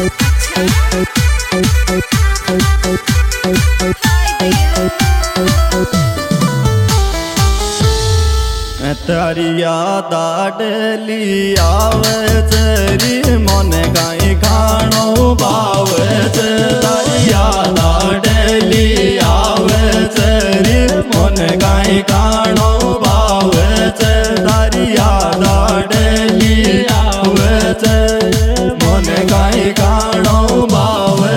तारी याद आडली आवे तेरी मोने काई खाणो भावे तारी याद आडली आवे तेरी मोने काई खाणो भावे तारी याद आडली आवे तेरी मोने काई खाणो भावे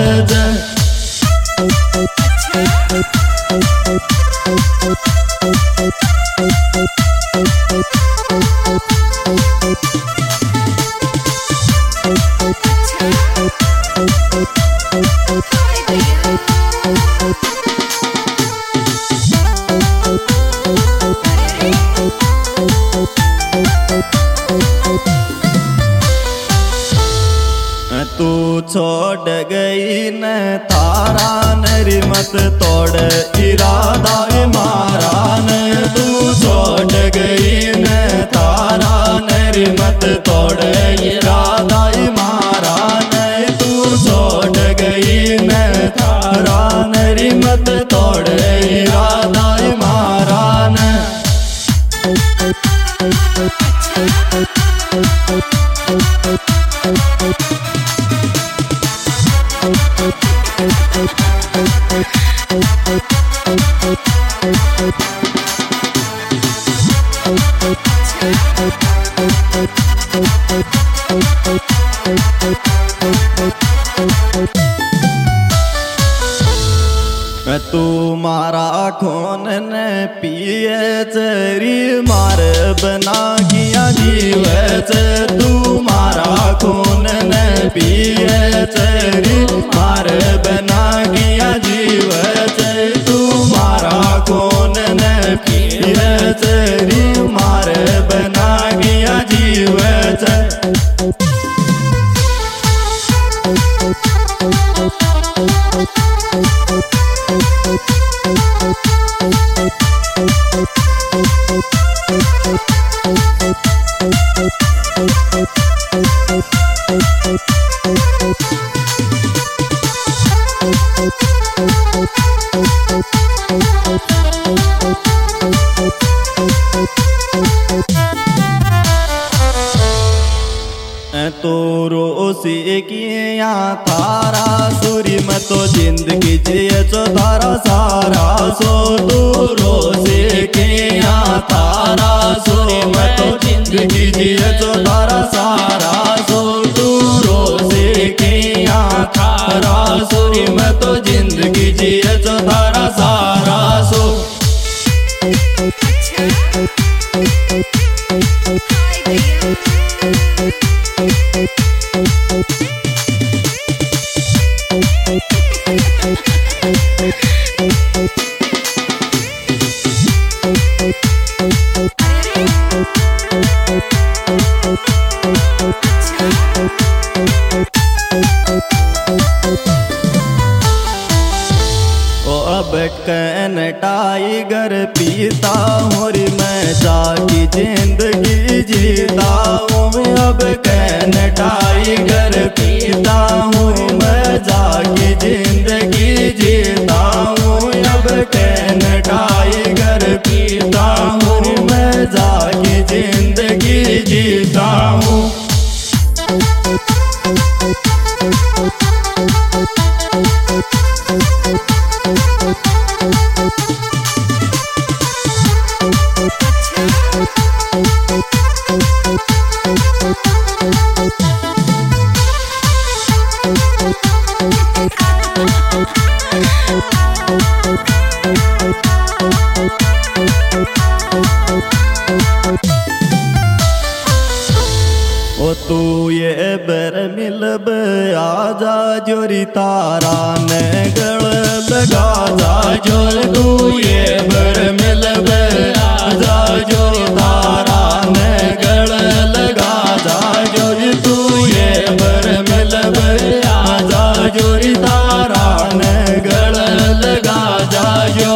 तू छोड़ गई न तारा नरी मत तोड़ इरादा मारा न तू छोड़ गई न तारा नरी मत तोड़ इरादा मारा न तू छोड़ गई न तारा नरी मत तोड़ इरादा मारा न तू मारा खून न पिए तेरी मार बना किया जीवत तू मारा खून न पिए तेरी मार बना किया जीवत तू मारा खून न पिए तेरी मार बना किया जीवत तो रोसी किया थारा सूरी में तो जिंदगी जिए चो थारा सारा सो तू रोसी किया थारा सूरी में तो जिंदगी जिए चो थारा सारा सो तू रोसी किया थारा सूरी में तो जिंदगी जिए चो थारा सारा सो अब कैन टाइगर पीता हूँ मैं जाकी जिंदगी जीता हूँ अब कैन टाइगर पीता हूँ मैं जाकी जिंदगी जीता हूँ अब कैन टाइगर पीता हूँ मैं जाकी जिंदगी जीता हूँ ओ तू ये बर मिलब आजा जोरी तारा ने गल लगा जा जोर तू ये बर मिलब आजा जो तारा ने गल लगा जा जोर तू ये बर मिलब आजा जोरी तारा ने गल लगा जा जो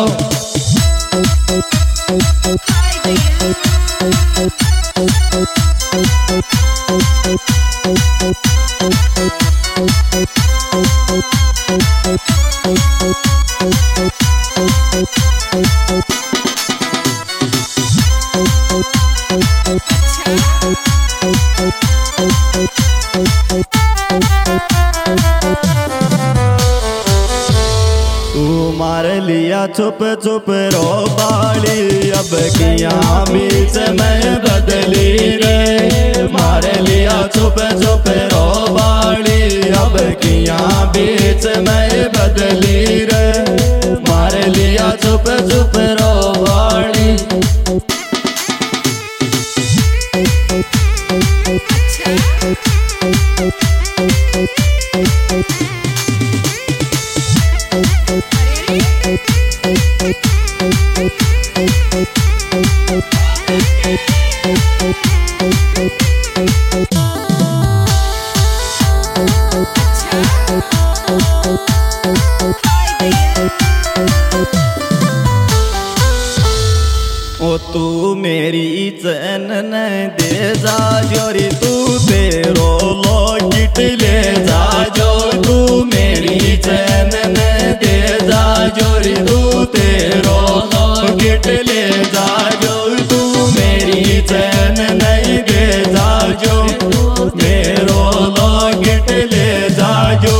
लिया छुप छुप रो बाड़ी, अब किया बीच में बदली रे। मार लिया छुप छुप रो बाड़ी, अब किया बीच में बदली रे। मार लिया छुप छुप रो बाड़ी। ओ तू मेरी चैन न दे जा जोरी, तू तेरो लॉकेट ले जा जो। तू मेरी चैन न दे जा जोरी, तू तेरो लॉकेट ले जा जो। तू मेरी चैन नहीं दे जा जो, मेरो लॉकेट ले जा जो।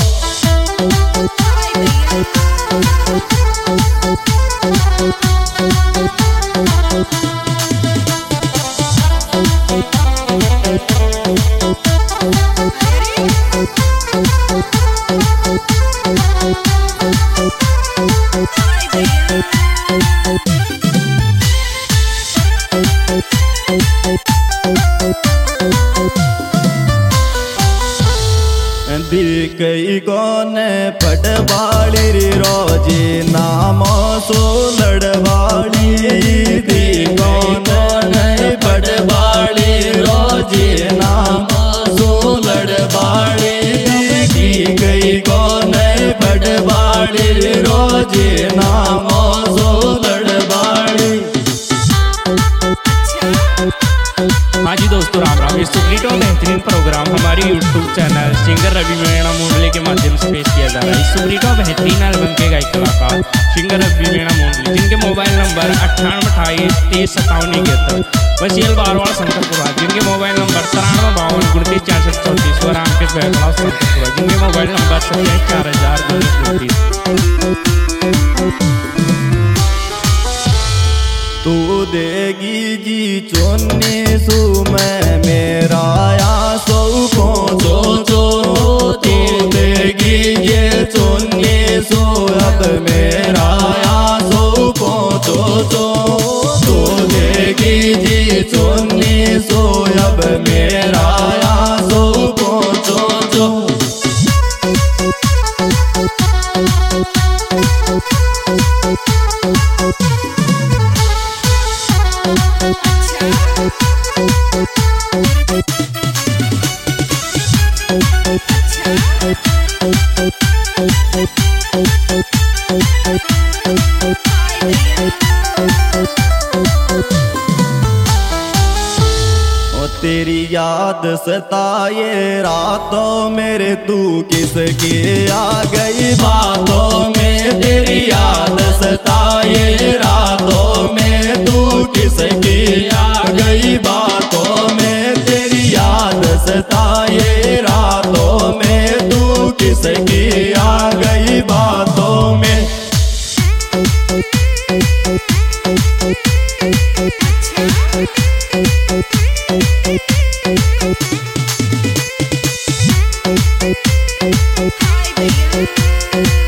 दी कई कौन पटवाड़ी री रोजी नाम सो लड़वाड़ी। दी कौन पटवाड़ी रोजी नाम सो लड़वाड़ी। दी कई कौन पटवाड़ी रोजी नाम सो लड़वाड़ी। हाँ जी दोस्तों, राम राम। इस सुपरहिट और बेहतरीन प्रोग्राम हमारी YouTube channel singer Ravi Meena Mundli के माध्यम से पेश किया जा रहा है। इस सुपरहिट और बेहतरीन एल्बम के गायक कलाकार सिंगर रवि मीणा मुंडली, जिनके मोबाइल नंबर 9828235771। वसील बारवाड़ शंकरपुरा, जिनके मोबाइल नंबर 9352296434। व रामकेश बैकला शंकरपुरा, जिनके मोबाइल नंबर 274034। तू देगी जी चुन्नी सू मैं मेरा या सौ पहुँचो जो। तू देगी ये चुन्नी सू अब मेरा या सौ पहुँचो जो। तू देगी जी चुन्नी सू अब मेरा या सौ पहुँचो जो। तेरी याद सताए रातों मेरे, तू किसकी आ गई बातों में। तेरी याद सताए रातों में, तू किसकी आ गई बातों में। तेरी याद सताए रातों में, तू किसकी आ गई बातों में। Hi, baby.